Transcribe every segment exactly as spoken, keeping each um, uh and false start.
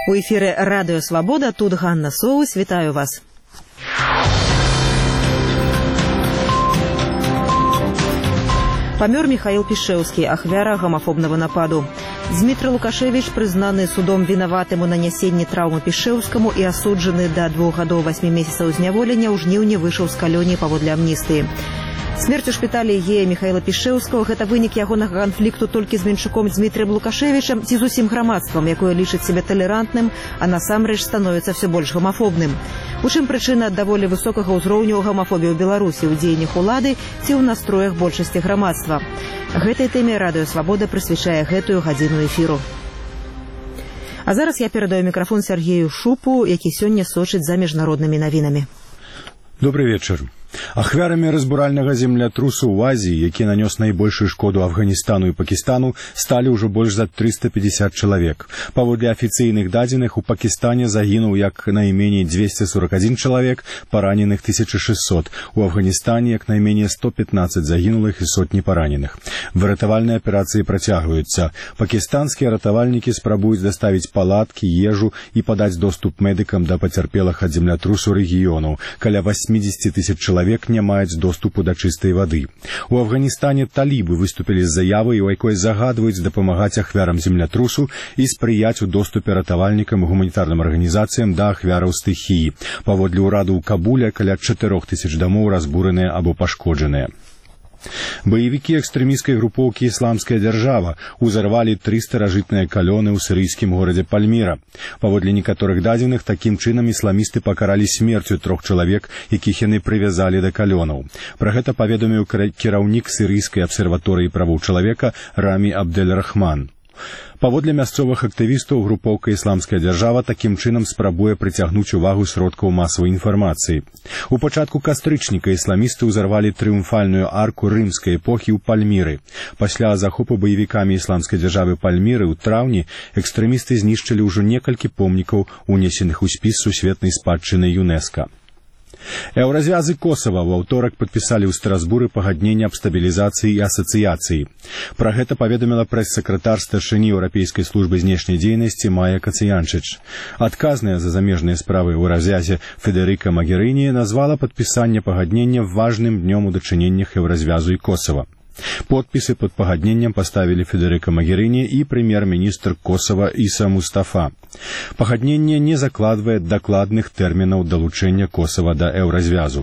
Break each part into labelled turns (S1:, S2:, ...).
S1: У эфире «Радио Свобода», тут Ганна Соус. Вітаю вас. Памёр Михаил Пішэўскі, ахвяра гомофобного нападу. Дмитрий Лукашевич, признанный судом виноватым у нанесении травмы Пішэўскаму и осудженный до двух годов восьми месяцев зняволення, у жніўні вышел з калоніі паводле амністыі. Смерць у шпіталі гея Михаила Пішэўскага – гэта вынік ягонага канфлікту толькі з меншуком Дмітрыем Лукашевичем ці з усім грамадствам, якое лічыць сябе талерантным, а насамрэч становіцца все больш гомафобным. У чым прычына даволі высокага ўзроўню гомафобіі ў Беларусі, ў дзеяннях улады ці ў настроях большасці грамадства. Гэтай тэме Радыё Свабода прысвячае гэтую гадзіну эфіру. А зараз я перадаю мікрафон Сергею Шупу, які сёння сочыць за міжнароднымі навінамі.
S2: Добрый вечер. Ахвярамі разбуральнага землятрусу ў Азіі, які нанёс найбольшую шкоду Афганістану і Пакістану, сталі ўжо больш за триста пятьдесят чалавек. Паводле афіцыйных дадзеных, у Пакістане загінуў як найменей двести сорок один чалавек, параненых тысяча шестьсот. У Афганістане як найменей сто пятнадцать загінулых і сотні параненых. Выратавальныя аперацыі працягваюцца. Пакістанскія ратавальнікі спрабуюць даставіць палаткі, ежу і падаць доступ медыкам да пацярпелых ад землятрусу рэгіёнаў. Каля восемьдесят тысяч чалавек Чалавек не маюць доступу да чыстай вады. У Афганістане талібы выступілі з заявай, у якой загадваюць дапамагаць ахвярам землятрусу і спрыяць у доступе ратавальнікам і гуманітарным арганізацыям да ахвяраў стыхіі. Паводле ўраду ў Кабуле каля чатырох тысяч дамоў разбураныя або пашкоджаныя. Баевікі экстрэмісцкай групоўкі «Ісламская дзяржава» узарвалі тры старажытныя калёны ў сірыйскім горадзе Пальміра. Паводле некаторых дадзеных, такім чынам ісламісты пакаралі смерцю трох чалавек, якіх яны прывязалі да калёнаў. Пра гэта паведаміў кіраўнік сірыйскай абсерваторыі правоў чалавека Рамі Абдэль-Рахман. Паводле мясцовых актывістаў, групоўка «Ісламская дзяржава» такім чынам спрабуе прыцягнуць увагу сродкаў масавай інфармацыі. У пачатку кастрычніка ісламісты ўзарвалі трыумфальную арку рымскай эпохі ў Пальміры. Пасля захопу баевікамі «Ісламскай дзяржавы» Пальміры ў траўні экстрэмісты знішчылі ўжо некалькі помнікаў, унесеных у спіс сусветнай спадчыны ЮНЕСКО. Еўразвязы Косава ў аўторак падпісалі ў Страсбуры пагадненне аб стабілізацыі і асацыяцыі. Пра гэта паведаміла прэс-сакратар старшыні Еўрапейскай службы знешняй дзейнасці Майя Кацыянчыч. Адказная за замежныя справы ў развязе Федэрыка Магерыні назвала падпісанне пагаднення важным днём у дачыненнях Еўразвязу і Косава. Подпісы под пагадненнем поставили Федэрыка Магерыні і прэм'ер-міністр Косава Іса Мустафа. Пагадненне не закладвае дакладных тэрмінаў далучэння Косава да еўразвязу.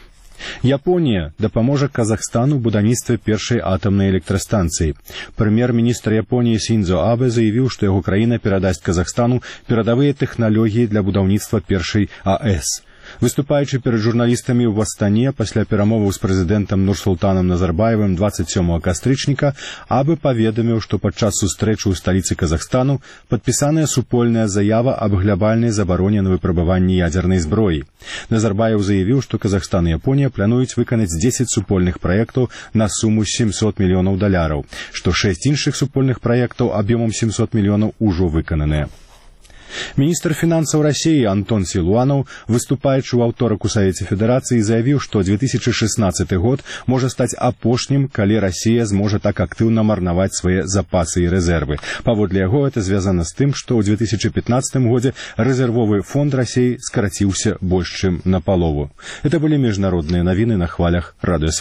S2: Японія дапаможа Казахстану ў будаўніцтве першай атамнай электрастанцыі. Прэм'ер-міністр Японіі Синдзо Абе заявіў, што яго краіна перадасць Казахстану перадавыя тэхналогіі для будаўніцтва першай АЭС. Выступаючы перад журналістамі ў Астане пасля перамоваў з прэзідэнтам Нурсултанам Назарбаевым двадцать сёмага кастрычніка, Абе паведаміў, што падчас сустрэчы ў сталіцы Казахстану падпісаная супольная заява аб глобальнай забароне на выпрабаванні ядзернай зброі. Назарбаев заявіў, што Казахстан і Японія плануюць выканаць дзесяць супольных праектаў на суму семьсот мільёнаў даляраў, што шэсць іншых супольных праектаў аб'ёмам семьсот мільёнаў ужо выкананыя. Міністр фінансаў Расіі Антон Сілуанаў, выступаючы ў аўторак у Савеце Федэрацыі, заявіў, што две тысячи шестнадцаты год можа стаць апошнім, калі Расія зможа так актыўна марнаваць свае запасы і рэзервы. Паводле яго, это звязана з тым, што ў две тысячи пятнадцатым годзе рэзервовы фонд Расіі скараціўся больш чым напалову. Это былі міжнародныя навіны на хвалях Радыё